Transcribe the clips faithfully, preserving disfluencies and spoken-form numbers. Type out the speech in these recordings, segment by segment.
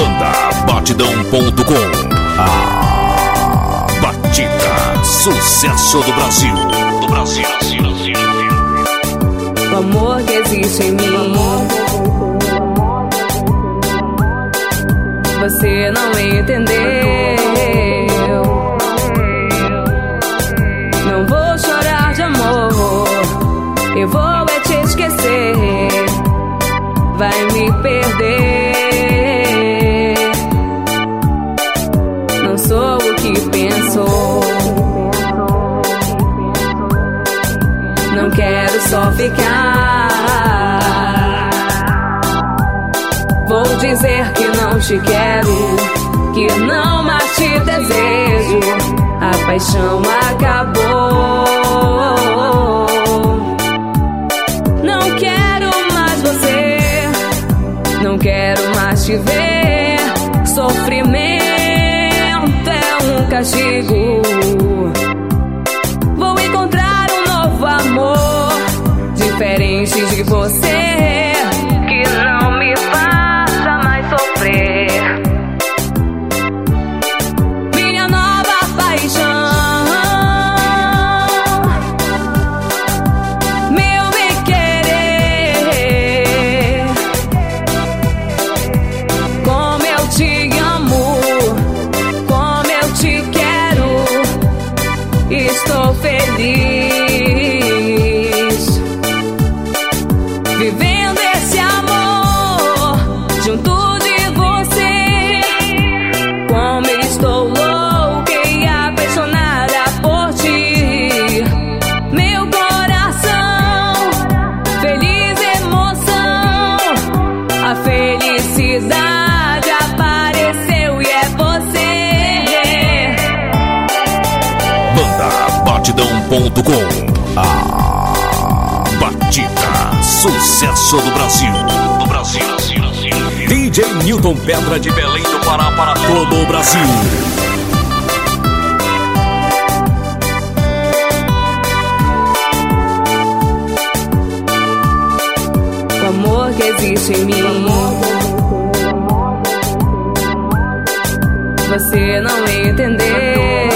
Banda Batidão ponto com. A batida, sucesso do Brasil. Do Brasil, Brasil, Brasil. O amor que existe em mim, você não entendeu. Não vou chorar de amor, eu vou é te esquecer. Vai me perder. Não sou o que pensou. Não quero só ficar. Vou dizer que não te quero, que não mais te desejo. A paixão acabou. Não quero mais você, não quero mais te ver. Sofrimento é um castigo. Vou encontrar um novo amor, diferente de você, que não me faça mais sofrer. Minha nova paixão, meu bem querer. Como eu te amo, como eu te quero. Estou feliz vivendo esse amor junto de você. Como eu estou louca e apaixonada por ti. Meu coração, feliz emoção. A felicidade apareceu e é você. Banda Batidão ponto com. A batida, sucesso do Brasil. Do Brasil, Brasil, Brasil. D J Newton Pedra de Belém do Pará para todo o Brasil. O amor que existe em mim, você não entendeu.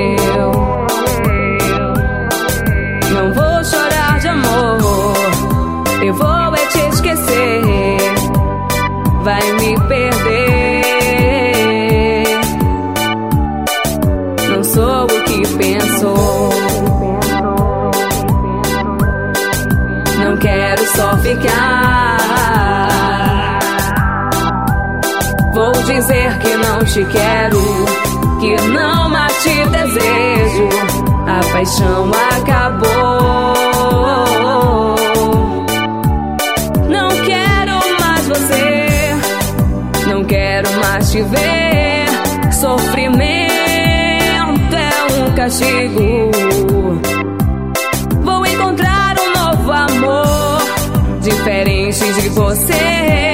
Não vou chorar de amor, eu vou é te esquecer. Vai me perder. Não sou o que pensou. Não quero só ficar. Vou dizer que não te quero, que não mais te desejo. A paixão acabou. Não quero mais você, não quero mais te ver. Sofrimento é um castigo. Vou encontrar um novo amor, diferente de você.